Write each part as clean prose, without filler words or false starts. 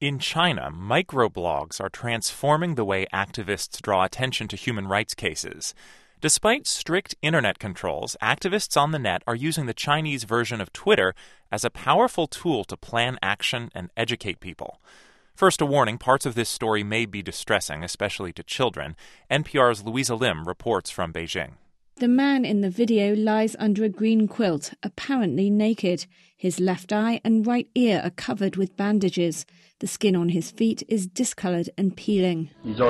In China, microblogs are transforming the way activists draw attention to human rights cases. Despite strict internet controls, activists on the net are using the Chinese version of Twitter as a powerful tool to plan action and educate people. First, a warning, parts of this story may be distressing, especially to children. NPR's Louisa Lim reports from Beijing. The man in the video lies under a green quilt, apparently naked. His left eye and right ear are covered with bandages. The skin on his feet is discoloured and peeling.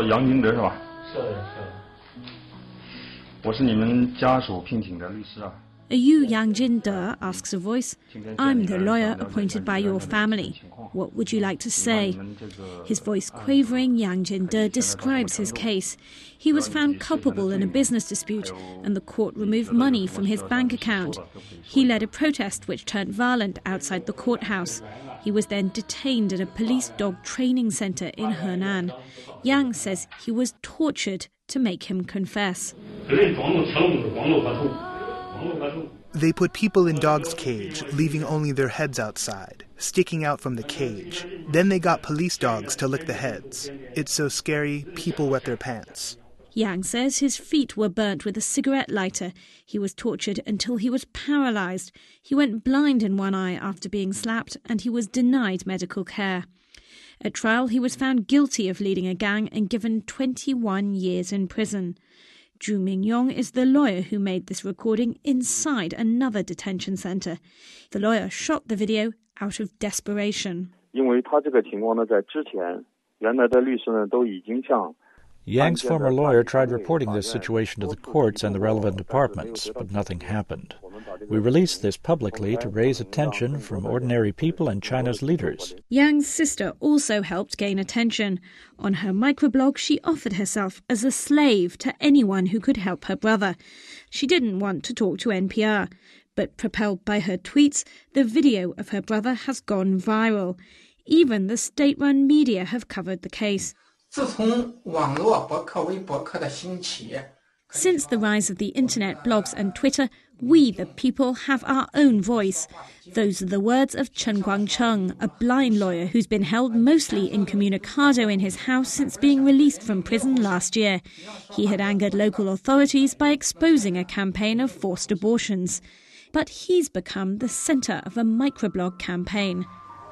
Are you Yang Jin-de? Asks a voice. I'm the lawyer appointed by your family. What would you like to say? His voice quavering, Yang Jin-de describes his case. He was found culpable in a business dispute and the court removed money from his bank account. He led a protest which turned violent outside the courthouse. He was then detained at a police dog training centre in Henan. Yang says he was tortured to make him confess. They put people in dogs' cage, leaving only their heads outside, sticking out from the cage. Then they got police dogs to lick the heads. It's so scary, people wet their pants. Yang says his feet were burnt with a cigarette lighter. He was tortured until he was paralysed. He went blind in one eye after being slapped, and he was denied medical care. At trial, he was found guilty of leading a gang and given 21 years in prison. Zhu Mingyong is the lawyer who made this recording inside another detention centre. The lawyer shot the video out of desperation. Yang's former lawyer tried reporting this situation to the courts and the relevant departments, but nothing happened. We released this publicly to raise attention from ordinary people and China's leaders. Yang's sister also helped gain attention. On her microblog, she offered herself as a slave to anyone who could help her brother. She didn't want to talk to NPR, but propelled by her tweets, the video of her brother has gone viral. Even the state-run media have covered the case. Since the rise of the internet, blogs and Twitter, we, the people, have our own voice. Those are the words of Chen Guangcheng, a blind lawyer who's been held mostly incommunicado in his house since being released from prison last year. He had angered local authorities by exposing a campaign of forced abortions. But he's become the centre of a microblog campaign.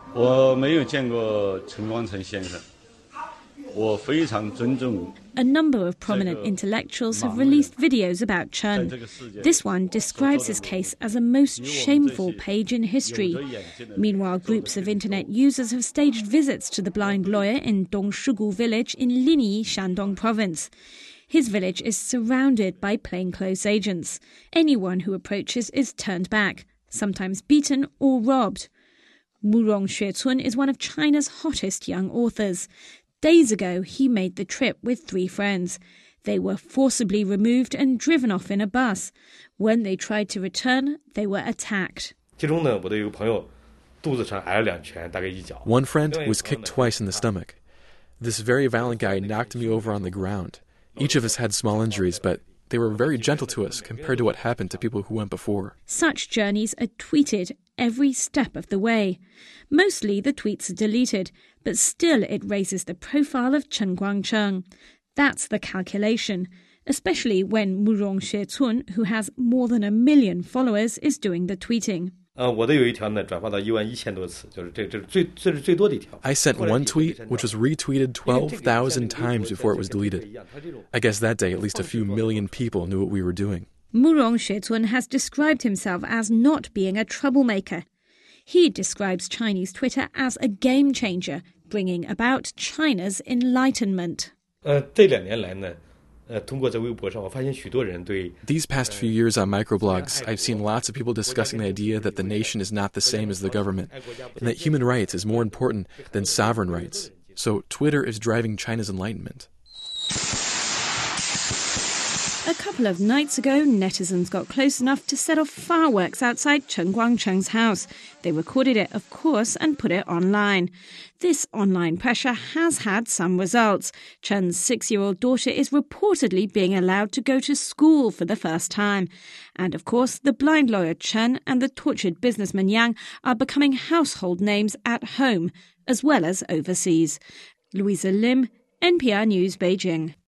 A number of prominent intellectuals have released videos about Chen. This one describes his case as a most shameful page in history. Meanwhile, groups of internet users have staged visits to the blind lawyer in Dongshugu village in Linyi, Shandong province. His village is surrounded by plainclothes agents. Anyone who approaches is turned back, sometimes beaten or robbed. Murong Xuecun is one of China's hottest young authors. Days ago, he made the trip with 3 friends. They were forcibly removed and driven off in a bus. When they tried to return, they were attacked. One friend was kicked twice in the stomach. This very violent guy knocked me over on the ground. Each of us had small injuries, but they were very gentle to us compared to what happened to people who went before. Such journeys are tweeted every step of the way. Mostly the tweets are deleted, but still it raises the profile of Chen Guangcheng. That's the calculation, especially when Murong Xuecun, who has more than 1 million followers, is doing the tweeting. I sent one tweet, which was retweeted 12,000 times before it was deleted. I guess that day at least a few million people knew what we were doing. Murong Xuecun has described himself as not being a troublemaker. He describes Chinese Twitter as a game changer, bringing about China's enlightenment. These past few years on microblogs, I've seen lots of people discussing the idea that the nation is not the same as the government, and that human rights is more important than sovereign rights. So Twitter is driving China's enlightenment. A couple of nights ago, netizens got close enough to set off fireworks outside Chen Guangcheng's house. They recorded it, of course, and put it online. This online pressure has had some results. Chen's 6-year-old daughter is reportedly being allowed to go to school for the first time. And, of course, the blind lawyer Chen and the tortured businessman Yang are becoming household names at home as well as overseas. Louisa Lim, NPR News, Beijing.